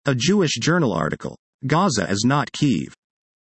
A Jewish Journal article. Gaza is not Kyiv.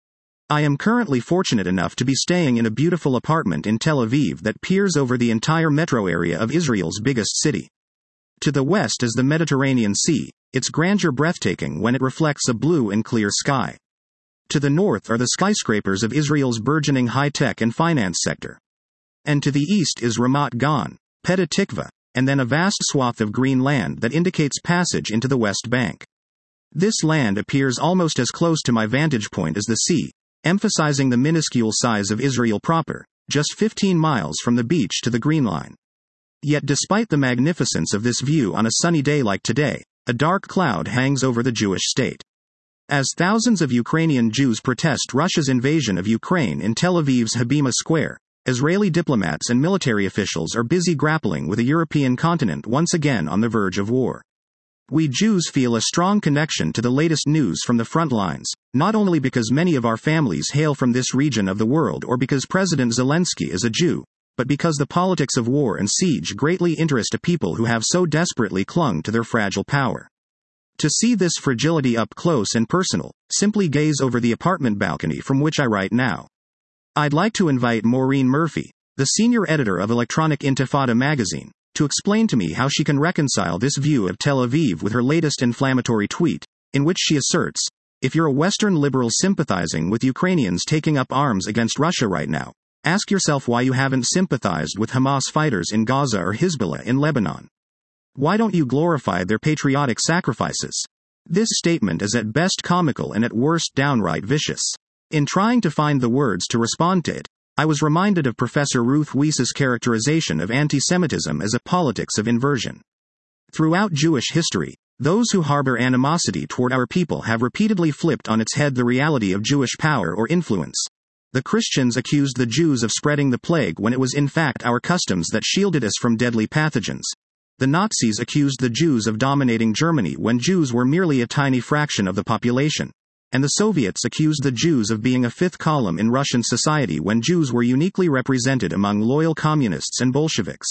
I am currently fortunate enough to be staying in a beautiful apartment in Tel Aviv that peers over the entire metro area of Israel's biggest city. To the west is the Mediterranean Sea, its grandeur breathtaking when it reflects a blue and clear sky. To the north are the skyscrapers of Israel's burgeoning high-tech and finance sector. And to the east is Ramat Gan, Petah Tikva, and then a vast swath of green land that indicates passage into the West Bank. This land appears almost as close to my vantage point as the sea, emphasizing the minuscule size of Israel proper, just 15 miles from the beach to the Green Line. Yet despite the magnificence of this view on a sunny day like today, a dark cloud hangs over the Jewish state. As thousands of Ukrainian Jews protest Russia's invasion of Ukraine in Tel Aviv's Habima Square, Israeli diplomats and military officials are busy grappling with a European continent once again on the verge of war. We Jews feel a strong connection to the latest news from the front lines, not only because many of our families hail from this region of the world or because President Zelensky is a Jew, but because the politics of war and siege greatly interest a people who have so desperately clung to their fragile power. To see this fragility up close and personal, simply gaze over the apartment balcony from which I write now. I'd like to invite Maureen Murphy, the senior editor of Electronic Intifada magazine, to explain to me how she can reconcile this view of Tel Aviv with her latest inflammatory tweet, in which she asserts, if you're a Western liberal sympathizing with Ukrainians taking up arms against Russia right now, ask yourself why you haven't sympathized with Hamas fighters in Gaza or Hezbollah in Lebanon. Why don't you glorify their patriotic sacrifices? This statement is at best comical and at worst downright vicious. In trying to find the words to respond to it, I was reminded of Professor Ruth Wies's characterization of anti-Semitism as a politics of inversion. Throughout Jewish history, those who harbor animosity toward our people have repeatedly flipped on its head the reality of Jewish power or influence. The Christians accused the Jews of spreading the plague when it was in fact our customs that shielded us from deadly pathogens. The Nazis accused the Jews of dominating Germany when Jews were merely a tiny fraction of the population. And the Soviets accused the Jews of being a fifth column in Russian society when Jews were uniquely represented among loyal communists and Bolsheviks.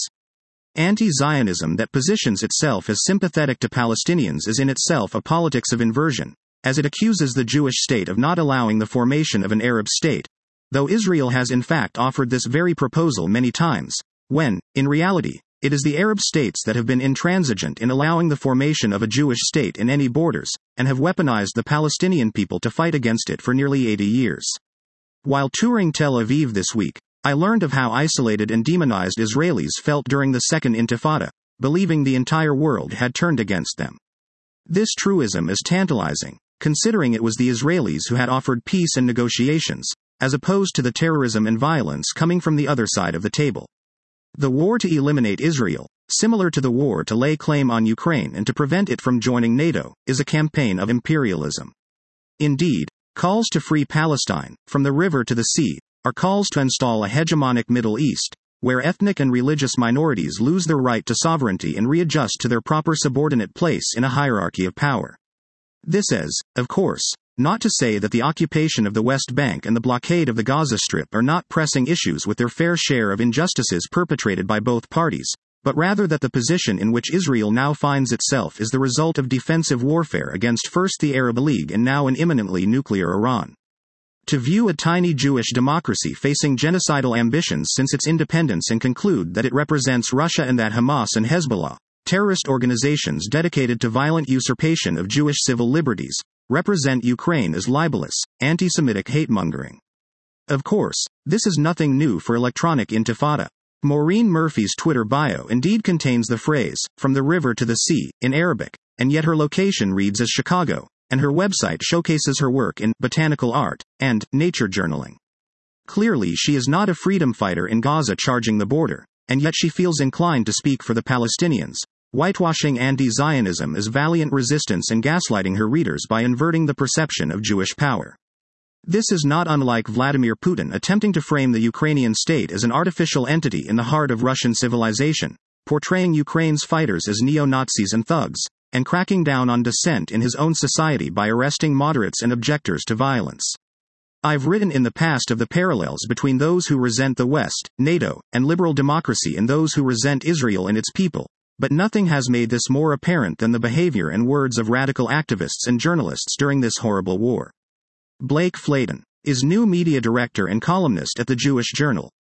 Anti-Zionism that positions itself as sympathetic to Palestinians is in itself a politics of inversion, as it accuses the Jewish state of not allowing the formation of an Arab state, though Israel has in fact offered this very proposal many times, when, in reality, it is the Arab states that have been intransigent in allowing the formation of a Jewish state in any borders, and have weaponized the Palestinian people to fight against it for nearly 80 years. While touring Tel Aviv this week, I learned of how isolated and demonized Israelis felt during the Second Intifada, believing the entire world had turned against them. This truism is tantalizing, considering it was the Israelis who had offered peace and negotiations, as opposed to the terrorism and violence coming from the other side of the table. The war to eliminate Israel, similar to the war to lay claim on Ukraine and to prevent it from joining NATO, is a campaign of imperialism. Indeed, calls to free Palestine, from the river to the sea, are calls to install a hegemonic Middle East, where ethnic and religious minorities lose their right to sovereignty and readjust to their proper subordinate place in a hierarchy of power. This is, of course, not to say that the occupation of the West Bank and the blockade of the Gaza Strip are not pressing issues with their fair share of injustices perpetrated by both parties, but rather that the position in which Israel now finds itself is the result of defensive warfare against first the Arab League and now an imminently nuclear Iran. To view a tiny Jewish democracy facing genocidal ambitions since its independence and conclude that it represents Russia and that Hamas and Hezbollah, terrorist organizations dedicated to violent usurpation of Jewish civil liberties, represent Ukraine as libelous, anti-Semitic hate-mongering. Of course, this is nothing new for Electronic Intifada. Maureen Murphy's Twitter bio indeed contains the phrase, from the river to the sea, in Arabic, and yet her location reads as Chicago, and her website showcases her work in botanical art and nature journaling. Clearly she is not a freedom fighter in Gaza charging the border, and yet she feels inclined to speak for the Palestinians, whitewashing anti-Zionism as valiant resistance and gaslighting her readers by inverting the perception of Jewish power. This is not unlike Vladimir Putin attempting to frame the Ukrainian state as an artificial entity in the heart of Russian civilization, portraying Ukraine's fighters as neo-Nazis and thugs, and cracking down on dissent in his own society by arresting moderates and objectors to violence. I've written in the past of the parallels between those who resent the West, NATO, and liberal democracy and those who resent Israel and its people, But nothing has made this more apparent than the behavior and words of radical activists and journalists during this horrible war. Blake Flayton is new media director and columnist at the Jewish Journal.